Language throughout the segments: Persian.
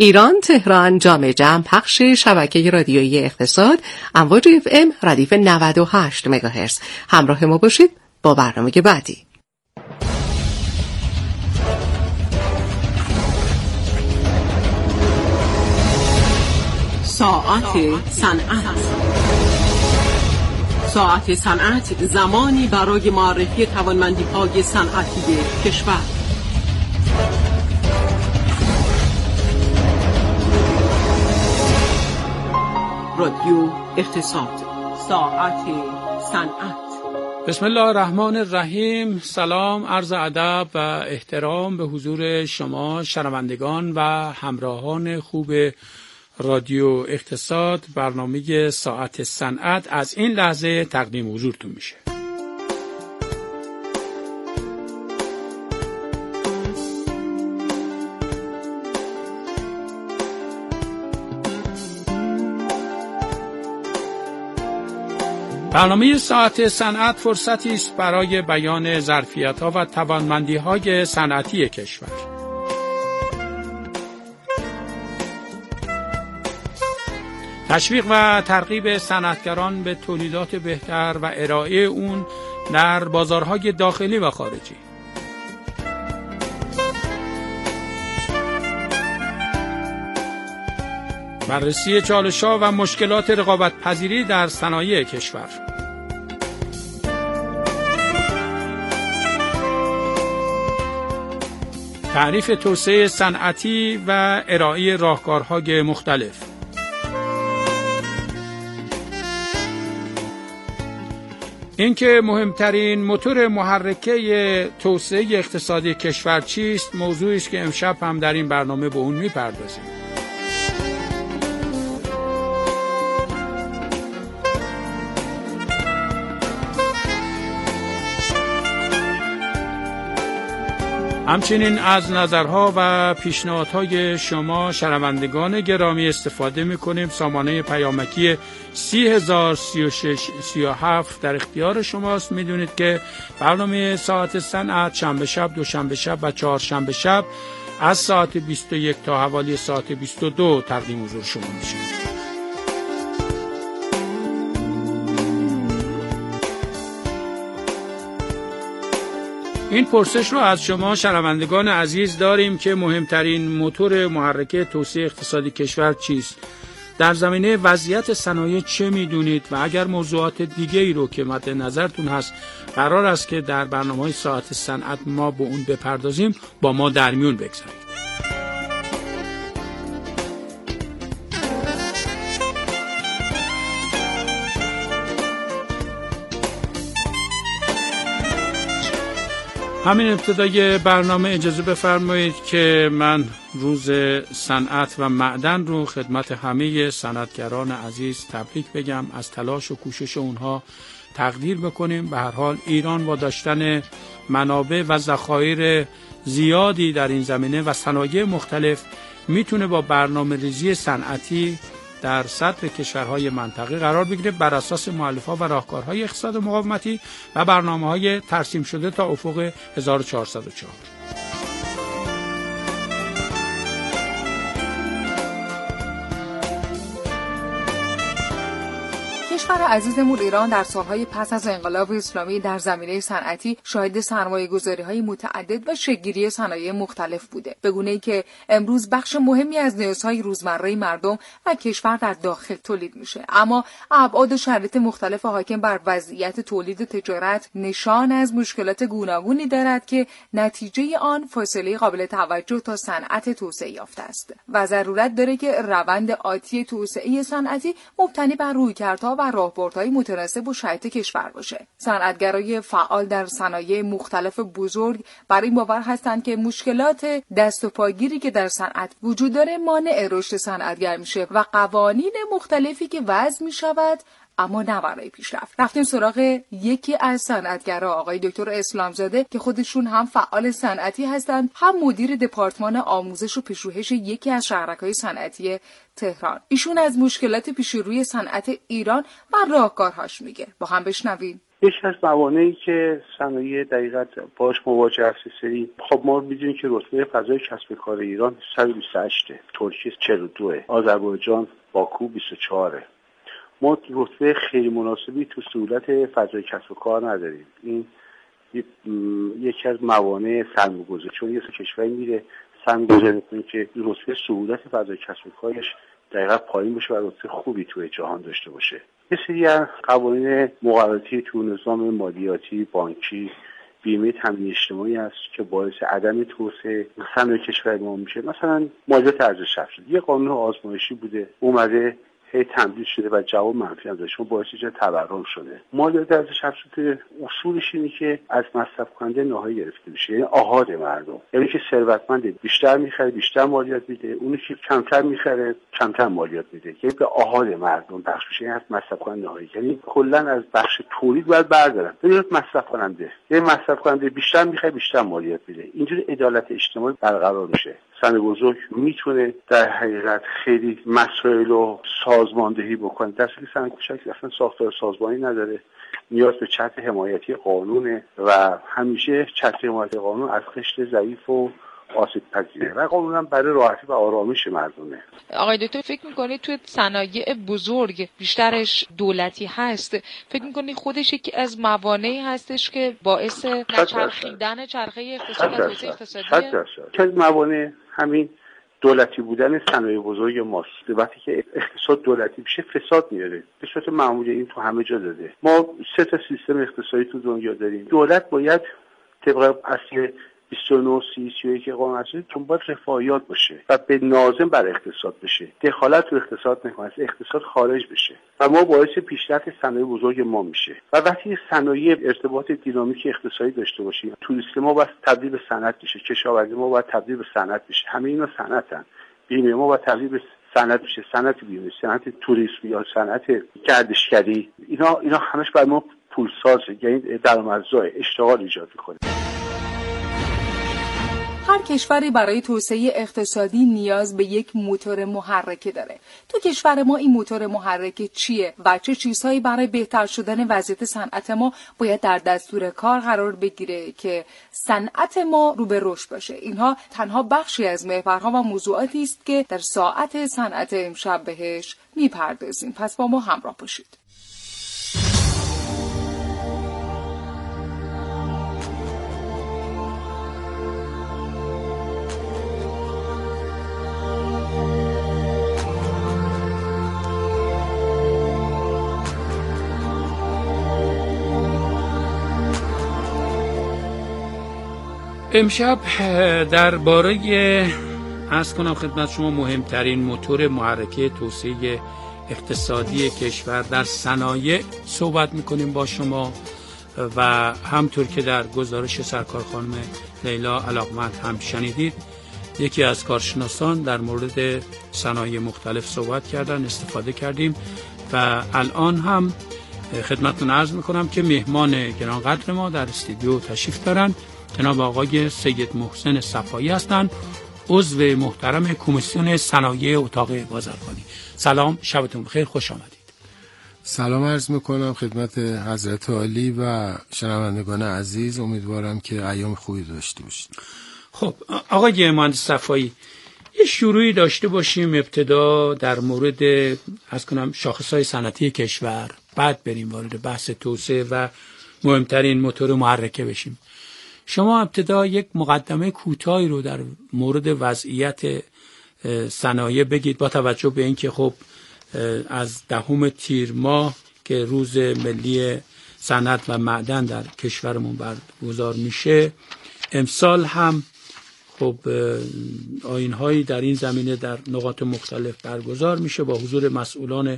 ایران تهران جام جم پخش شبکه رادیویی اقتصاد امواج FM ردیف 98 مگاهرتز. همراه ما باشید با برنامه بعدی. ساعت صنعت. ساعت صنعت زمانی برای معرفی توانمندی‌های صنعتی کشور. رادیو اقتصاد. ساعت صنعت. بسم الله الرحمن الرحیم. سلام، عرض ادب و احترام به حضور شما شنوندگان و همراهان خوب رادیو اقتصاد. برنامه ساعت صنعت از این لحظه تقدیم حضورتون میشه. برنامه ساعت صنعت فرصتی است برای بیان ظرفیت‌ها و توانمندی‌های صنعتی کشور. تشویق و ترغیب صنعتگران به تولیدات بهتر و ارائه اون در بازارهای داخلی و خارجی. بررسی چالش‌ها و مشکلات رقابت‌پذیری در صنایع کشور. تعریف توسعه صنعتی و ارائه راهکارهای مختلف. اینکه مهمترین موتور محرکه توسعه اقتصادی کشور چیست، موضوعی است که امشب هم در این برنامه به اون می‌پردازیم. همچنین از نظرها و پیشنهادهای شما شنوندگان گرامی استفاده می‌کنیم. سامانه پیامکی 30,036-37 در اختیار شماست. می‌دونید که برنامه ساعت صنعت شنبه شب، دوشنبه شب و چهارشنبه شب از ساعت 21 تا حوالی ساعت 22 تقدیم حضور شما میشه. این پرسش رو از شما شنوندگان عزیز داریم که مهمترین موتور محرکه توسعه اقتصادی کشور چیست؟ در زمینه وضعیت صنایع چه میدونید؟ و اگر موضوعات دیگه ای رو که مد نظرتون هست قرار است که در برنامه‌های ساعت صنعت ما به اون بپردازیم، با ما در میون بگذارید. همین ابتدای برنامه اجازه بفرمایید که من روز صنعت و معدن رو خدمت همه صنعتگران عزیز تبریک بگم، از تلاش و کوشش اونها تقدیر بکنیم. به هر حال ایران با داشتن منابع و ذخایر زیادی در این زمینه و صنایع مختلف میتونه با برنامه‌ریزی صنعتی در سطح کشورهای منطقه قرار بگیره بر اساس مؤلفه‌ها و راهکارهای اقتصاد مقاومتی و برنامه‌های ترسیم شده تا افق 1404. کشور عزیزمون ایران در سالهای پس از انقلاب اسلامی در زمینه صنعتی شاهد سرمایه‌گذاری‌های متعدد و شکل‌گیری صنایع مختلف بوده، به گونه‌ای که امروز بخش مهمی از نیازهای روزمره مردم و کشور در داخل تولید میشه. اما ابعاد و شرایط مختلف حاکم بر وضعیت تولید و تجارت نشان از مشکلات گوناگونی دارد که نتیجه آن فاصله قابل توجه تا صنعت توسعه یافته است و ضرورت داره که روند آتی توسعه صنعتی مبتنی بر رویکردها و راهبردهای متناسب با شرایط کشور باشه. صنعتگرای فعال در صنایع مختلف بزرگ بر این باور هستند که مشکلات دست و پاگیری که در صنعت وجود داره مانع رشد صنعتگر میشه و قوانین مختلفی که وضع میشود اما نه برای پیشرفت. رفتیم سراغ یکی از صنعتگرا، آقای دکتر اسلامزاده، که خودشون هم فعال صنعتی هستند، هم مدیر دپارتمان آموزش و پژوهش یکی از شهرک‌های صنعتی تهران. ایشون از مشکلات پیش روی صنعت ایران و راهکارهاش میگه. با هم بشنویم. یکی از موانعی که صنایع دقیقاً باهاش مواجه هست سری، خب ما می‌دونیم که رتبه فضای کسب کار ایران 128، ترکیه 42، آذربایجان باکو 24. ما رتبه خیلی مناسبی تو سهولت فضای کسب کار نداریم. این یکی از موانع سرمایه‌گذاری، چون یه کشوری میره سرمایه‌گذاری می‌کنه که رتبه سهولت فضای کسب کارش دقیقاً پایین باشه و رتبه خوبی توی جهان داشته باشه. یه سری از قوانین مقرراتی تو نظام مالیاتی، بانکی، بیمه تامین اجتماعی هست که باعث عدم توسعه صنایع کشور ما میشه. مثلا مالیات ارزش افزوده یه قانون آزمایشی بوده، اومده هی تمدید شده و جواب منفی هم داشت، باعث ایجاد تورم شده. مالیات ارزش افزوده اصولش اینه که از مصرف کننده نهایی گرفته میشه، یعنی آحاد مردم، یعنی که ثروتمند بیشتر میخره بیشتر مالیات میده، اونی که کمتر میخره کمتر مالیات میده، یعنی به آحاد مردم بخش میشه، یعنی از مصرف کننده نهایی، یعنی کلا از بخش تولید باید بردارن ببینید مصرف کننده، یعنی مصرف کننده بیشتر میخره بیشتر مالیات میده. اینجوری عدالت اجتماعی برقرار میشه. صنایع بزرگ میتونه در حقیقت خیلی مسائل رو سازماندهی بکنه، در حالی که صنایع کوچک اصلا ساختار سازمانی نداره، نیاز به چتر حمایتی قانونه و همیشه چتر حمایتی قانون از قشر ضعیف و آسیب پذیره و قانونا برای راحتی و آرامش مردمه. آقای دکتر فکر میکنید توی صنایع بزرگ بیشترش دولتی هست، فکر میکنید خودش یکی از موانعی هستش که باعث نچرخیدن چرخه اقتصاد و توسعه اقتصادیه؟ که موانع همین دولتی بودن صنایع بزرگ ماست. وقتی که اقتصاد دولتی میشه فساد میاره. به صورت معمولی این تو همه جا داده. ما 3 تا سیستم اقتصادی تو دنیا داریم. دولت باید طبق اصل 29 30 31 قانون اساسی باید رفاهیات باشه و به ناظم بر اقتصاد بشه، دخالت تو اقتصاد نکنه، از اقتصاد خارج بشه و ما باعث پیشرفت صنایع بزرگ ما میشه. و وقتی صنایع ارتباط دینامیک اقتصادی داشته باشیم، توریسم ما باید تبدیل به صنعت بشه، کشاورزی ما باید تبدیل به صنعت بشه، همه اینا صنعتن. بیمه ما باید تبدیل به صنعت بشه، صنعت بیمه، صنعت توریسم یا صنعت گردشگری، اینا همش برای ما پولسازه، یعنی درآمدزای اشتغال ایجاد میکنه. هر کشوری برای توسعه اقتصادی نیاز به یک موتور محرکه داره. تو کشور ما این موتور محرکه چیه و چه چیزهایی برای بهتر شدن وضعیت صنعت ما باید در دستور کار قرار بگیره که صنعت ما رو به رشد باشه؟ اینها تنها بخشی از محورها و موضوعاتی است که در ساعت صنعت امشب بهش میپردازیم. پس با ما همراه باشید. امشب درباره عرض کنم خدمت شما مهمترین موتور محرکه توسعه اقتصادی کشور در صنایع صحبت میکنیم با شما و همطور که در گزارش سرکار خانم لیلا علاقمند هم شنیدید، یکی از کارشناسان در مورد صنایع مختلف صحبت کردن، استفاده کردیم و الان هم خدمتتون عرض میکنم که مهمان گرانقدر ما در استودیو تشریف دارن، جناب آقای سید محسن صفایی هستند، عضو محترم کمیسیون صنایع اتاق بازرگانی. سلام، شبتون بخیر، خوش آمدید. سلام عرض میکنم خدمت حضرت عالی و شنوندگان عزیز، امیدوارم که ایام خوبی داشته باشید. خب آقای مهندس صفایی، یه شروعی داشته باشیم ابتدا در مورد از کنم شاخصهای صنعتی کشور، بعد بریم وارد بحث توسعه و مهمترین موتور محرکه بشیم. شما ابتدا یک مقدمه کوتاهی رو در مورد وضعیت صنایع بگید، با توجه به اینکه خب از 10 تیر ماه که روز ملی صنعت و معدن در کشورمون برگزار میشه، امسال هم خب آیین‌هایی در این زمینه در نقاط مختلف برگزار میشه با حضور مسئولان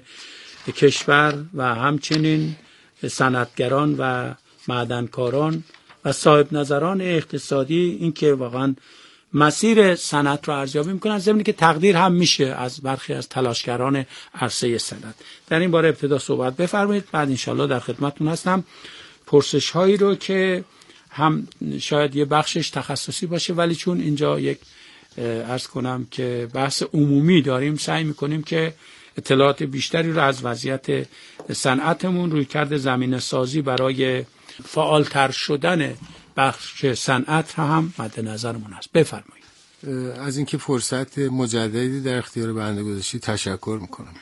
کشور و همچنین صنعتگران و معدنکاران و صاحب نظران اقتصادی، این که واقعا مسیر صنعت رو ارزیابی میکنن، ضمن که تقدیر هم میشه از برخی از تلاشگران عرصه صنعت. در این باره ابتدا صحبت بفرمایید، بعد انشالله در خدمتتون هستم. پرسش هایی رو که هم شاید یه بخشش تخصصی باشه، ولی چون اینجا یک عرض کنم که بحث عمومی داریم، سعی میکنیم که اطلاعات بیشتری رو از وضعیت صنعتمون، رویکرد زمینه سازی برای فعالتر شدن بخش صنعت هم مد نظرمون است. بفرمایید. از اینکه فرصت مجددی در اختیار بنده گذاشتید تشکر میکنم.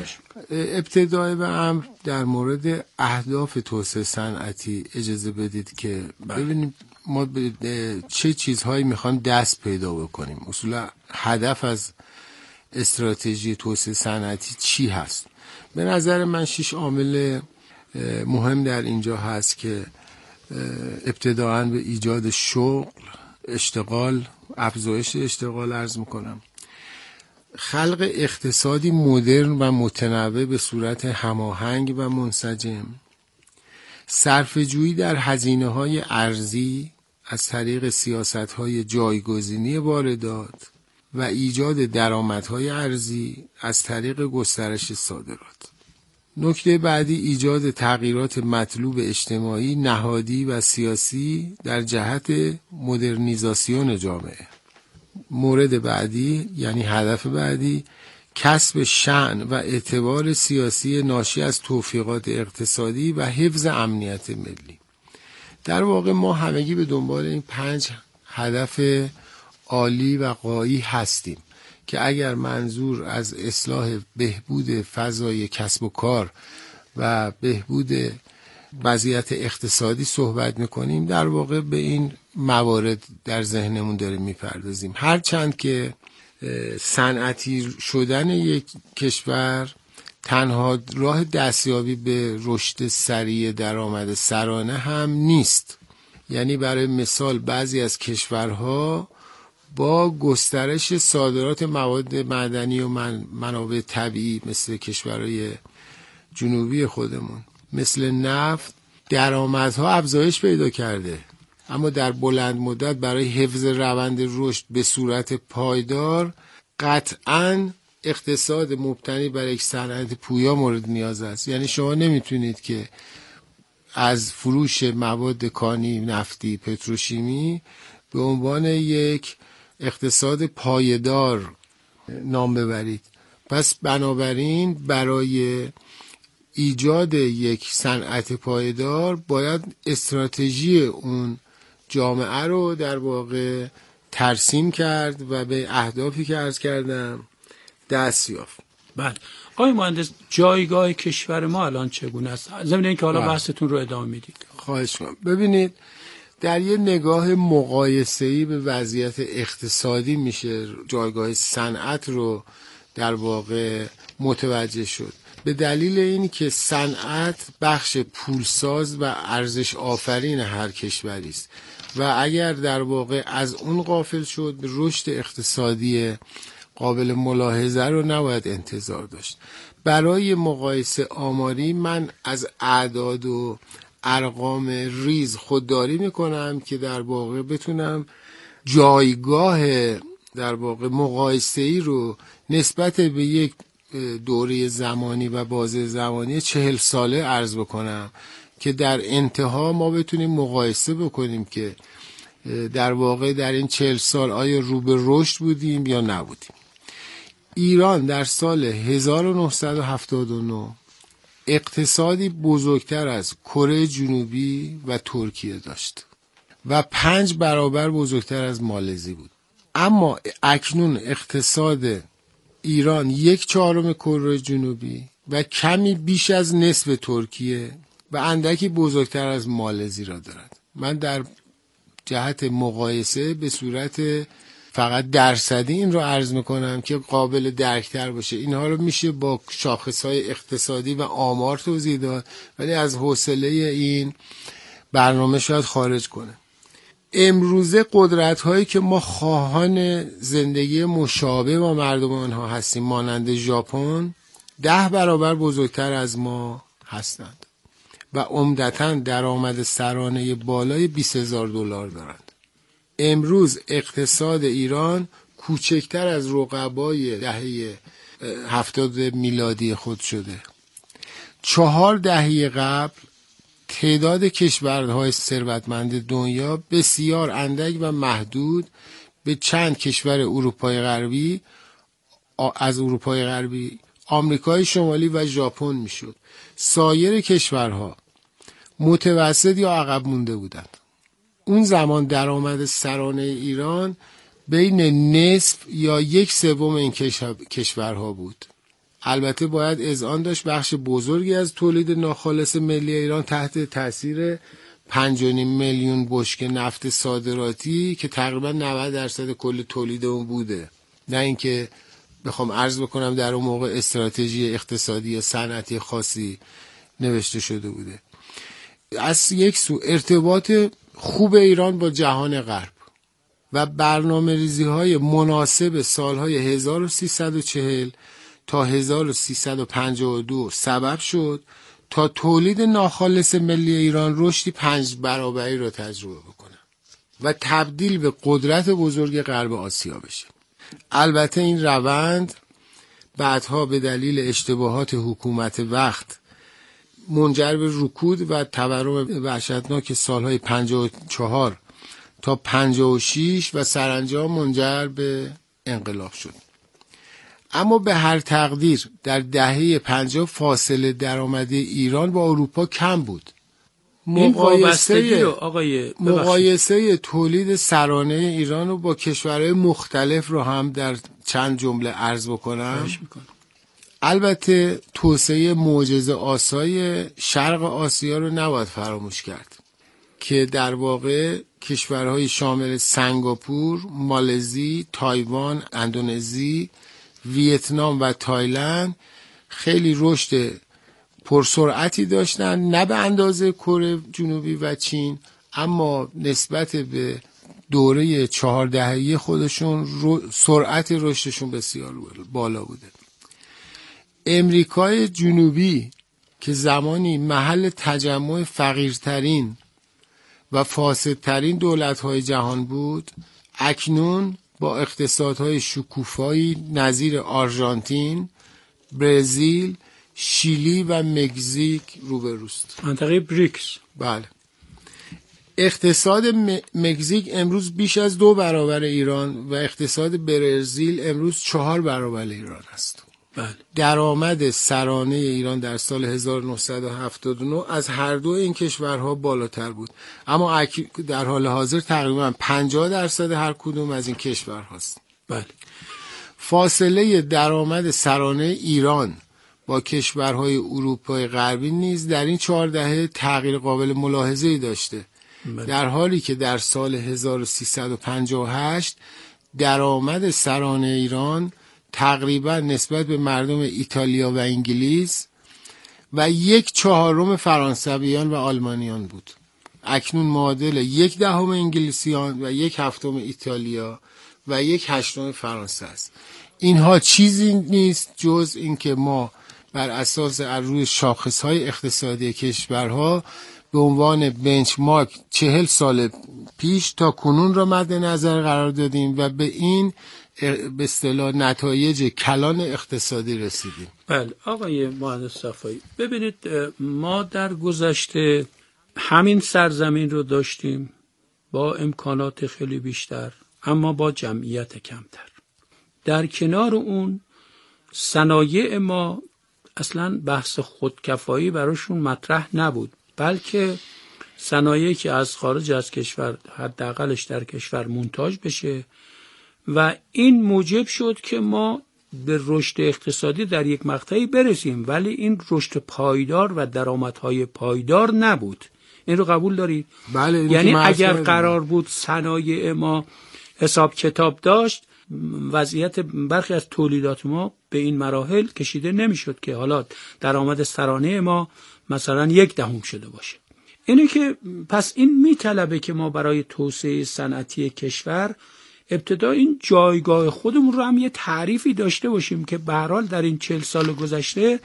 ابتدای به امر در مورد اهداف توسعه صنعتی اجازه بدید که ببینیم ما چه چیزهایی میخوایم دست پیدا بکنیم. اصولا هدف از استراتژی توسعه صنعتی چی هست؟ به نظر من 6 عامل مهم در اینجا هست که ابتداً به ایجاد شغل، اشتغال، افزایش اشتغال عرض میکنم، خلق اقتصادی مدرن و متنوع به صورت هماهنگ و منسجم، صرفه‌جویی در هزینه‌های ارزی از طریق سیاست‌های جایگزینی واردات و ایجاد درآمدهای ارزی از طریق گسترش صادرات. نکته بعدی ایجاد تغییرات مطلوب اجتماعی، نهادی و سیاسی در جهت مدرنیزاسیون جامعه. مورد بعدی یعنی هدف بعدی کسب شأن و اعتبار سیاسی ناشی از توفیقات اقتصادی و حفظ امنیت ملی. در واقع ما همگی به دنبال این 5 هدف عالی و غایی هستیم که اگر منظور از اصلاح بهبود فضای کسب و کار و بهبود وضعیت اقتصادی صحبت میکنیم، در واقع به این موارد در ذهنمون داریم میپردازیم. هرچند که صنعتی شدن یک کشور تنها راه دستیابی به رشد سریع درآمد سرانه هم نیست. یعنی برای مثال بعضی از کشورها با گسترش صادرات مواد معدنی و منابع طبیعی مثل کشورهای جنوبی خودمون، مثل نفت، درآمدها افزایش پیدا کرده، اما در بلند مدت برای حفظ روند رشد به صورت پایدار قطعاً اقتصاد مبتنی بر یک صنعت پویا مورد نیاز است. یعنی شما نمیتونید که از فروش مواد کانی، نفتی، پتروشیمی به عنوان یک اقتصاد پایدار نام ببرید. پس بنابراین برای ایجاد یک صنعت پایدار باید استراتژی اون جامعه رو در واقع ترسیم کرد و به اهدافی که عرض کردم دست یافت. بله. آقای مهندس، جایگاه کشور ما الان چگونه است؟ ضمن اینکه حالا بحثتون رو ادامه میدید. خواهش می‌کنم. ببینید در یه نگاه مقایسه‌ای به وضعیت اقتصادی میشه جایگاه صنعت رو در واقع متوجه شد. به دلیل این که صنعت بخش پولساز و ارزش آفرین هر کشوری است و اگر در واقع از اون غافل شد رشد اقتصادی قابل ملاحظه رو نباید انتظار داشت. برای مقایسه آماری من از اعداد و ارقام ریز خودداری میکنم که در واقع بتونم جایگاه در واقع مقایسه‌ای رو نسبت به یک دوره زمانی و بازه زمانی 40 ساله عرض بکنم که در انتها ما بتونیم مقایسه بکنیم که در واقع در این 40 سال آیا رو به رشد بودیم یا نبودیم. ایران در سال 1979 اقتصادی بزرگتر از کره جنوبی و ترکیه داشت و 5 برابر بزرگتر از مالزی بود. اما اکنون اقتصاد ایران 1/4 کره جنوبی و کمی بیش از نصف ترکیه و اندکی بزرگتر از مالزی را دارد. من در جهت مقایسه به صورت فقط درصدی این رو عرض میکنم که قابل درکتر باشه. اینها رو میشه با شاخصهای اقتصادی و آمار توضیح داد، ولی از حوصله این برنامه شاید خارج کنه. امروزه قدرت هایی که ما خواهان زندگی مشابه با مردم آنها هستیم مانند ژاپن 10 برابر بزرگتر از ما هستند و عمدتاً درآمد سرانه بالای $20,000 دارند. امروز اقتصاد ایران کوچکتر از رقبای دهه 70 میلادی خود شده. 4 دهه قبل تعداد کشورهای ثروتمند دنیا بسیار اندک و محدود به چند کشور اروپای غربی آمریکای شمالی و ژاپن میشد. سایر کشورها متوسط یا عقب مونده بودند. اون زمان درآمد سرانه ایران بین نصف یا 1/3 این کشورها بود. البته باید اذعان داشت بخش بزرگی از تولید ناخالص ملی ایران تحت تاثیر 5.5 میلیون بشکه نفت صادراتی که تقریبا 90% کل تولید اون بوده. نه اینکه بخوام عرض بکنم در اون موقع استراتژی اقتصادی یا صنعتی خاصی نوشته شده بوده. از یک سو ارتباط خوب ایران با جهان غرب و برنامه ریزی های مناسب سالهای 1340 تا 1352 سبب شد تا تولید ناخالص ملی ایران رشدی 5 برابری را تجربه بکنه و تبدیل به قدرت بزرگ غرب آسیا بشه. البته این روند بعدها به دلیل اشتباهات حکومت وقت منجر به رکود و تورم وحشتناک سالهای 54 تا 56 و سرانجام منجر به انقلاب شد. اما به هر تقدیر در دهه 50 فاصله درآمدی ایران با اروپا کم بود. مقایسه تولید سرانه ایران رو با کشورهای مختلف رو هم در چند جمله عرض بکنم. البته توسعه معجزه آسای شرق آسیا رو نباید فراموش کرد که در واقع کشورهای شامل سنگاپور، مالزی، تایوان، اندونزی، ویتنام و تایلند خیلی رشد پرسرعتی داشتن، نه به اندازه کره جنوبی و چین، اما نسبت به دوره 4 دهه‌ای خودشون سرعت رشدشون بسیار بالا بوده. امریکای جنوبی که زمانی محل تجمع فقیرترین و فاسدترین دولت‌های جهان بود، اکنون با اقتصادهای شکوفایی نظیر آرژانتین، برزیل، شیلی و مکزیک روبروست. منطقه بریکس. بله. اقتصاد مکزیک امروز بیش از 2 برابر ایران و اقتصاد برزیل امروز 4 برابر ایران است. بله. درآمد سرانه ایران در سال 1979 از هر دو این کشورها بالاتر بود، اما در حال حاضر تقریبا 50% هر کدوم از این کشورهاست. بله. فاصله درآمد سرانه ایران با کشورهای اروپای غربی نیز در این 4 دهه تغییر قابل ملاحظه‌ای داشته. بله. در حالی که در سال 1358 درآمد سرانه ایران تقریبا نسبت به مردم ایتالیا و انگلیس و 1/4 فرانسویان و آلمانیان بود. اکنون معادل 1/10 انگلیسیان و 1/7 ایتالیا و 1/8 فرانسه است. اینها چیزی نیست جز اینکه ما بر اساس روی شاخصهای اقتصادی کشورها به عنوان بنچمارک 40 سال پیش تا کنون را مد نظر قرار دادیم و به این به اصطلاح نتایج کلان اقتصادی رسیدیم. بله آقای مهندس صفایی، ببینید ما در گذشته همین سرزمین رو داشتیم با امکانات خیلی بیشتر اما با جمعیت کمتر. در کنار اون صنایع ما اصلا بحث خودکفایی براشون مطرح نبود، بلکه صنایعی که از خارج از کشور حداقلش در کشور مونتاژ بشه و این موجب شد که ما به رشد اقتصادی در یک مقطعی برسیم، ولی این رشد پایدار و درآمدهای پایدار نبود. این رو قبول دارید؟ بله. یعنی اگر قرار بود صنایع ما حساب کتاب داشت، وضعیت برخی از تولیدات ما به این مراحل کشیده نمیشد که حالا درآمد سرانه ما مثلا 1/10 شده باشه. اینه که پس این میطلبه که ما برای توسعه صنعتی کشور ابتدا این جایگاه خودمون رو هم یه تعریفی داشته باشیم که به هر حال در این 40 سال گذشته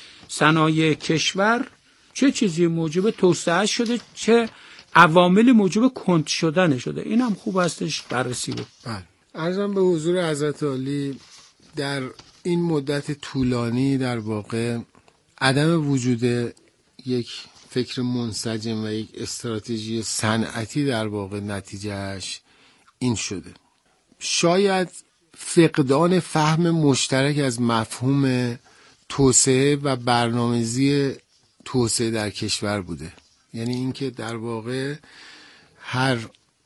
صنایع کشور چه چیزی موجب توسعه شده، چه عوامل موجب کند شدن شده. این هم خوب هستش بررسی بود. بله. عرضم به حضور حضرت عالی در این مدت طولانی در واقع عدم وجود یک فکر منسجم و یک استراتژی صنعتی در واقع نتیجهش این شده. شاید فقدان فهم مشترک از مفهوم توسعه و برنامه‌ریزی توسعه در کشور بوده. یعنی اینکه در واقع هر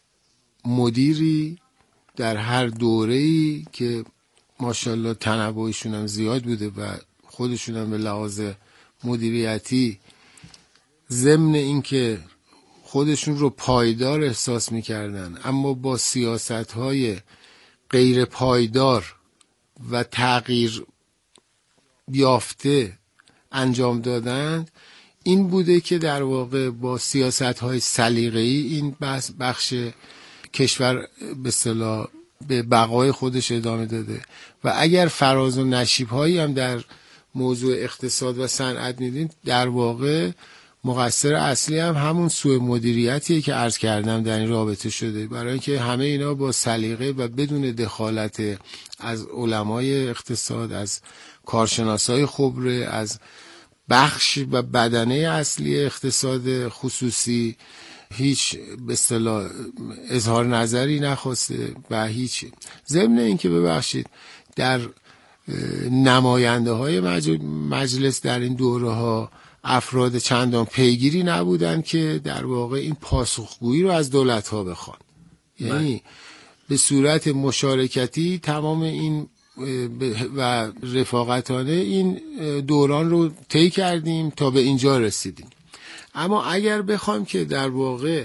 مدیری در هر دوره‌ای که ماشاءالله تنوعشون هم زیاد بوده و خودشون هم به لحاظ مدیریتی ضمن اینکه خودشون رو پایدار احساس می‌کردن اما با سیاست‌های غیر پایدار و تغییر یافته انجام دادند، این بوده که در واقع با سیاست‌های سلیقه‌ای این بخش کشور به اصطلاح به بقای خودش ادامه داده و اگر فراز و نشیب‌هایی هم در موضوع اقتصاد و صنعت می‌دید، در واقع مقصر اصلی هم همون سوء مدیریتیه که عرض کردم در این رابطه شده، برای اینکه همه اینا با سلیقه و بدون دخالت از علمای اقتصاد، از کارشناسای خبره، از بخش و بدنه اصلی اقتصاد خصوصی هیچ به اصطلاح اظهار نظری نخواسته و هیچ ضمن اینکه ببخشید در نماینده های مجلس در این دوره ها افراد چندان پیگیری نبودن که در واقع این پاسخگویی رو از دولت ها بخوان. یعنی به صورت مشارکتی تمام این و رفاقتانه این دوران رو طی کردیم تا به اینجا رسیدیم. اما اگر بخوایم که در واقع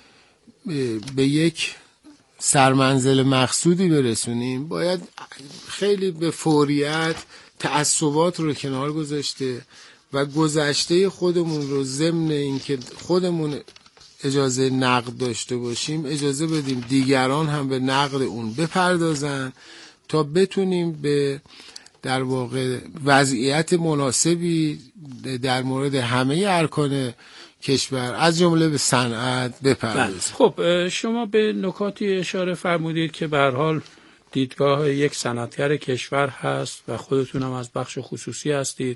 به یک سرمنزل مقصودی برسونیم، باید خیلی به فوریت تعصبات رو کنار گذاشته و گذشته خودمون رو ضمن اینکه خودمون اجازه نقد داشته باشیم اجازه بدیم دیگران هم به نقد اون بپردازن تا بتونیم به در واقع وضعیت مناسبی در مورد همه ارکان کشور از جمله به صنعت بپردازیم. خب شما به نکاتی اشاره فرمودید که به هر حال دیدگاه یک صنعتگر کشور هست و خودتون هم از بخش خصوصی هستید.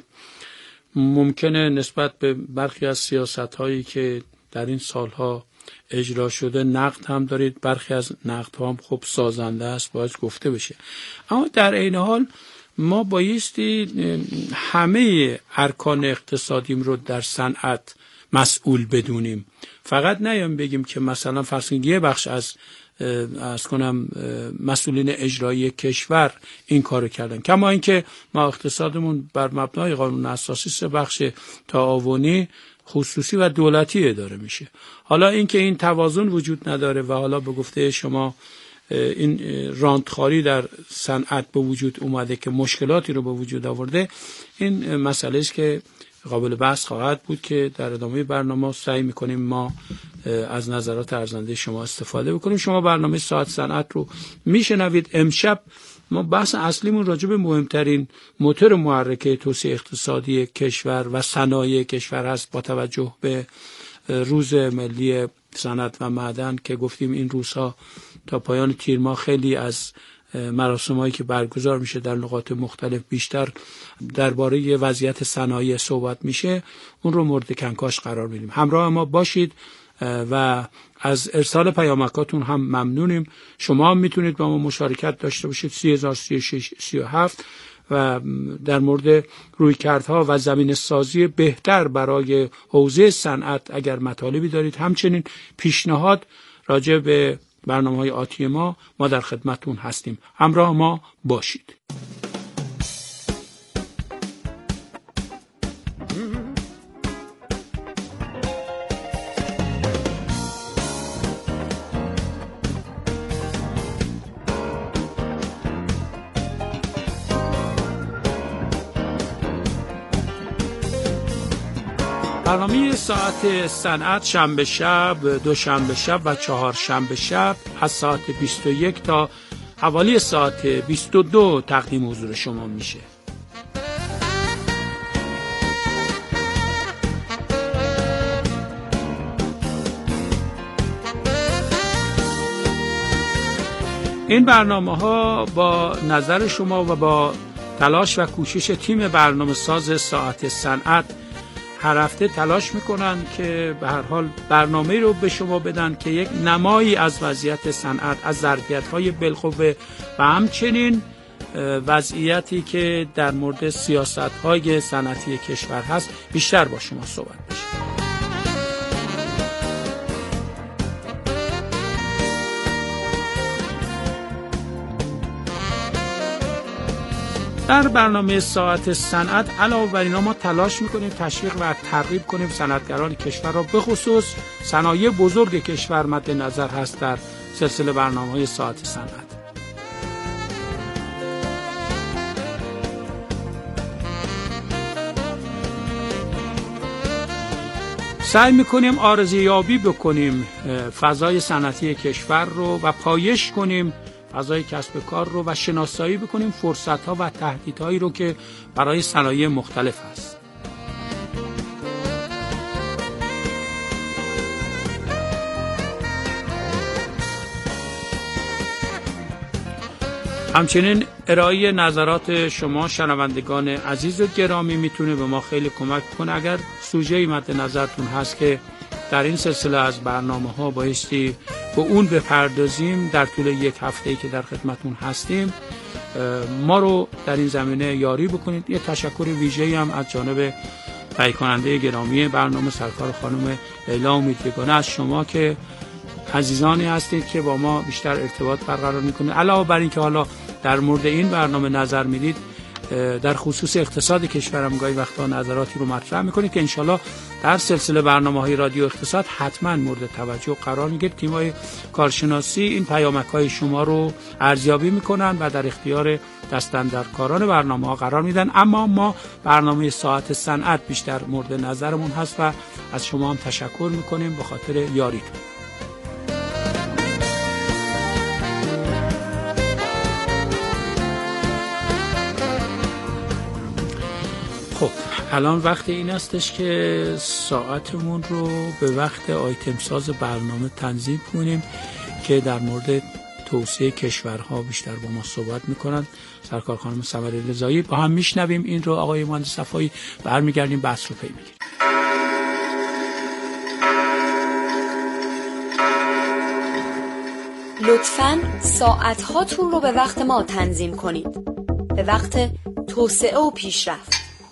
ممکنه نسبت به برخی از سیاست‌هایی که در این سالها اجرا شده نقد هم دارید، برخی از نقدها هم خب سازنده است باید گفته بشه، اما در عین حال ما بایستی همه ارکان اقتصادیم رو در صنعت مسئول بدونیم. فقط نیام بگیم که مثلا فرض کنید یه بخش از مسئولین اجرایی کشور این کارو کردن، کما اینکه ما اقتصادمون بر مبنای قانون اساسی 3 بخش تعاونی، خصوصی و دولتی اداره میشه. حالا اینکه این توازن وجود نداره و حالا به گفته شما این راندخاری در صنعت به وجود اومده که مشکلاتی رو به وجود آورده، این مسئله است که قابل بحث خواهد بود که در ادامه برنامه سعی میکنیم ما از نظرات ارزنده شما استفاده بکنیم. شما برنامه ساعت صنعت رو میشنوید. امشب ما بحث اصلیمون راجع به مهمترین موتور محرک توسعه اقتصادی کشور و صنایع کشور هست با توجه به روز ملی صنعت و معدن که گفتیم این روزها تا پایان تیر ماه خیلی از مراسمایی که برگزار میشه در نقاط مختلف بیشتر درباره وضعیت صنایع صحبت میشه، اون رو مورد کنکاش قرار میدیم. همراه ما باشید و از ارسال پیامکاتون هم ممنونیم. شما هم میتونید با ما مشارکت داشته باشید 303637 و در مورد رویکردها و زمینه سازی بهتر برای حوزه صنعت اگر مطالبی دارید، همچنین پیشنهاد راجع به برنامه‌های آتی ما در خدمتتون هستیم. همراه ما باشید. برنامه ساعت صنعت شنبه شب، دوشنبه شب و چهارشنبه شب از ساعت 21 تا حوالی ساعت 22 تقدیم حضور شما میشه. این برنامه ها با نظر شما و با تلاش و کوشش تیم برنامه ساز ساعت صنعت هر هفته تلاش میکنن که به هر حال برنامه رو به شما بدن که یک نمایی از وضعیت صنعت، از ظرفیت‌های بالقوه و همچنین وضعیتی که در مورد سیاست‌های صنعتی کشور هست بیشتر با شما صحبت بشه. در برنامه ساعت صنعت علاوه بر اینا ما تلاش میکنیم تشویق و ترغیب کنیم صنعتگران کشور را، به خصوص صنایع بزرگ کشور مد نظر هست در سلسله برنامه‌های ساعت صنعت. سعی میکنیم آرزویابی بکنیم فضای صنعتی کشور رو و پایش کنیم فضای کسب کار رو و شناسایی بکنیم فرصت‌ها و تهدیدهایی رو که برای صنایع مختلف هست. همچنین ارائه نظرات شما شنوندگان عزیز و گرامی میتونه به ما خیلی کمک کنه. اگر سوژه‌ای مد نظرتون هست که در این سلسله از برنامه‌ها بایستی به اون بپردازیم در طول یک هفته‌ای که در خدمتون هستیم، ما رو در این زمینه یاری بکنید. یه تشکر ویژه‌ای هم از جانب تهیه کننده گرامی برنامه سرکار خانم لیلا امیدیگانه از شما که عزیزانی هستید که با ما بیشتر ارتباط برقرار میکنید. علاوه بر این که حالا در مورد این برنامه نظر میدید، در خصوص اقتصاد کشورم گاهی وقتا نظراتی رو مطرح میکنید که انشالله در سلسله برنامه‌های رادیو اقتصاد حتما مورد توجه قرار میگیره. تیم‌های کارشناسی این پیامک‌های شما رو ارزیابی میکنن و در اختیار دستاندرکاران برنامه‌ها قرار میدن. اما ما برنامه ساعت صنعت بیشتر مورد نظرمون هست و از شما هم تشکر میکنیم به خاطر یاریتون. خب الان وقت این استش که ساعتمون رو به وقت آیتم ساز برنامه تنظیم کنیم که در مورد توسعه کشورها بیشتر با ما صحبت میکنن. سرکار خانم سمره رضایی با هم میشنویم این رو. آقای مهندس صفایی برمیگردیم بحث رو پی میگیریم. لطفاً ساعت‌هاتون رو به وقت ما تنظیم کنید، به وقت توسعه و پیشرفت.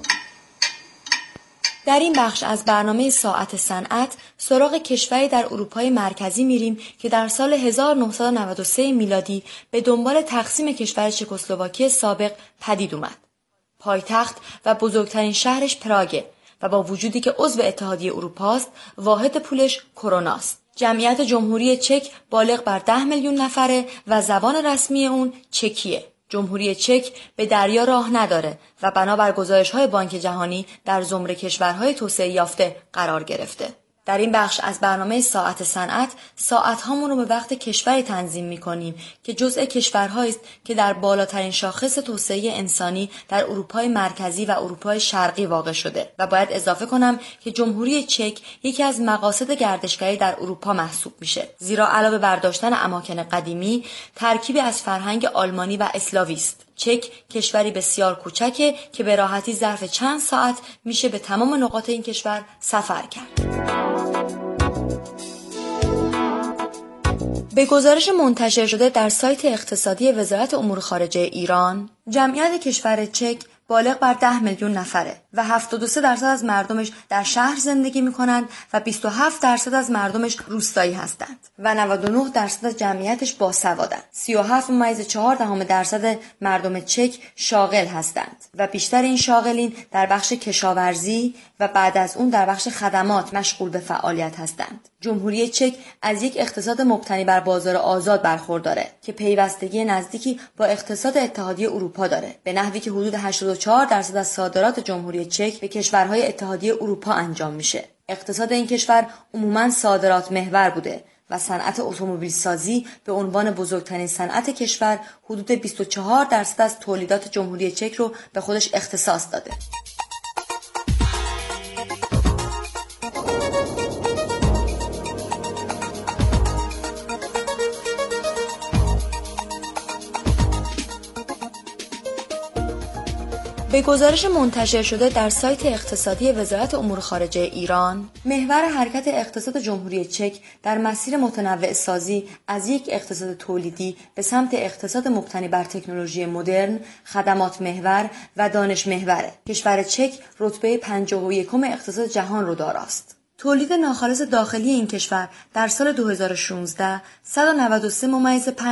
در این بخش از برنامه ساعت صنعت سراغ کشوری در اروپای مرکزی میریم که در سال 1993 میلادی به دنبال تقسیم کشور چکسلواکی سابق پدید اومد. پایتخت و بزرگترین شهرش پراگه و با وجودی که عضو اتحادیه اروپاست، واحد پولش کروناست. جمعیت جمهوری چک بالغ بر 10 میلیون نفره و زبان رسمی اون چکیه. جمهوری چک به دریا راه نداره و بنابر گزارش‌های بانک جهانی در زمره کشورهای توسعه یافته قرار گرفته. در این بخش از برنامه ساعت صنعت ساعت‌هامون رو به وقت کشوری تنظیم می‌کنیم که جزء کشورهایی است که در بالاترین شاخص توسعه انسانی در اروپای مرکزی و اروپای شرقی واقع شده و باید اضافه کنم که جمهوری چک یکی از مقاصد گردشگری در اروپا محسوب میشه، زیرا علاوه بر داشتن اماکن قدیمی ترکیبی از فرهنگ آلمانی و اسلاوی است. چک کشوری بسیار کوچکه که به راحتی ظرف چند ساعت میشه به تمام نقاط این کشور سفر کرد. به گزارش منتشر شده در سایت اقتصادی وزارت امور خارجه ایران، جمعیت کشور چک بالغ بر 10 میلیون نفره و 73% از مردمش در شهر زندگی میکنند و 27% از مردمش روستایی هستند و 99% از جمعیتش باسوادند. 37.4% مردم چک شاغل هستند و بیشتر این شاغلین در بخش کشاورزی و بعد از اون در بخش خدمات مشغول به فعالیت هستند. جمهوری چک از یک اقتصاد مبتنی بر بازار آزاد برخورداره که پیوستگی نزدیکی با اقتصاد اتحادیه اروپا داره، به نحوی که حدود 84% از صادرات جمهوری چک به کشورهای اتحادیه اروپا انجام میشه. اقتصاد این کشور عموماً صادرات محور بوده و صنعت اتومبیل سازی به عنوان بزرگترین صنعت کشور حدود 24% از تولیدات جمهوری چک رو به خودش اختصاص داده. به گزارش منتشر شده در سایت اقتصادی وزارت امور خارجه ایران، محور حرکت اقتصاد جمهوری چک در مسیر متنوع سازی از یک اقتصاد تولیدی به سمت اقتصاد مبتنی بر تکنولوژی مدرن، خدمات محور و دانش محور. کشور چک رتبه 51 اقتصاد جهان رو داراست. تولید ناخالص داخلی این کشور در سال 2016 193.5